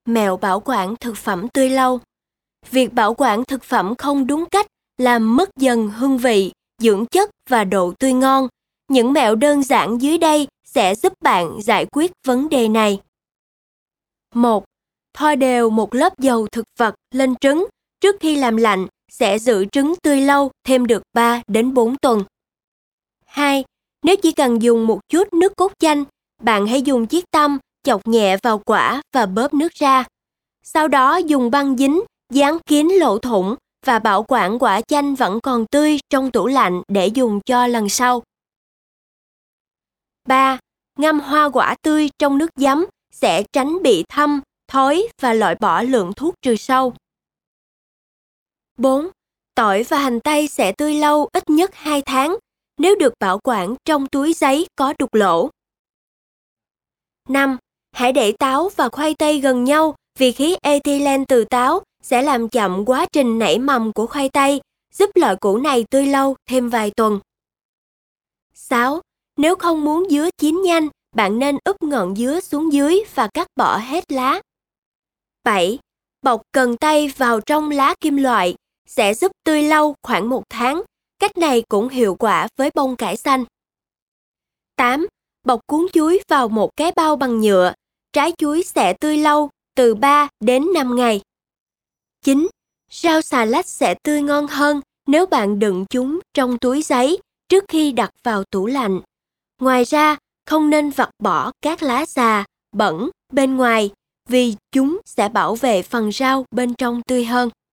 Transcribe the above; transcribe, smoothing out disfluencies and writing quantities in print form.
mẹo bảo quản thực phẩm tươi lâu. Việc bảo quản thực phẩm không đúng cách làm mất dần hương vị, dưỡng chất và độ tươi ngon. Những mẹo đơn giản dưới đây sẽ giúp bạn giải quyết vấn đề này. 1. Thoa đều một lớp dầu thực vật lên trứng trước khi làm lạnh sẽ giữ trứng tươi lâu thêm được 3 đến 4 tuần. 2. Nếu chỉ cần dùng một chút nước cốt chanh, bạn hãy dùng chiếc tăm chọc nhẹ vào quả và bóp nước ra. Sau đó dùng băng dính, dán kín lỗ thủng và bảo quản quả chanh vẫn còn tươi trong tủ lạnh để dùng cho lần sau. 3. Ngâm hoa quả tươi trong nước giấm sẽ tránh bị thâm, thối và loại bỏ lượng thuốc trừ sâu. 4. Tỏi và hành tây sẽ tươi lâu ít nhất 2 tháng nếu được bảo quản trong túi giấy có đục lỗ. 5. Hãy để táo và khoai tây gần nhau vì khí ethylene từ táo sẽ làm chậm quá trình nảy mầm của khoai tây, giúp loại củ này tươi lâu thêm vài tuần. 6. Nếu không muốn dứa chín nhanh, bạn nên úp ngọn dứa xuống dưới và cắt bỏ hết lá. 7. Bọc cần tây vào trong lá kim loại sẽ giúp tươi lâu khoảng 1 tháng. Cách này cũng hiệu quả với bông cải xanh. 8. Bọc cuốn chuối vào một cái bao bằng nhựa. Trái chuối sẽ tươi lâu từ 3 đến 5 ngày. 9. Rau xà lách sẽ tươi ngon hơn nếu bạn đựng chúng trong túi giấy trước khi đặt vào tủ lạnh. Ngoài ra, không nên vặt bỏ các lá già, bẩn bên ngoài vì chúng sẽ bảo vệ phần rau bên trong tươi hơn.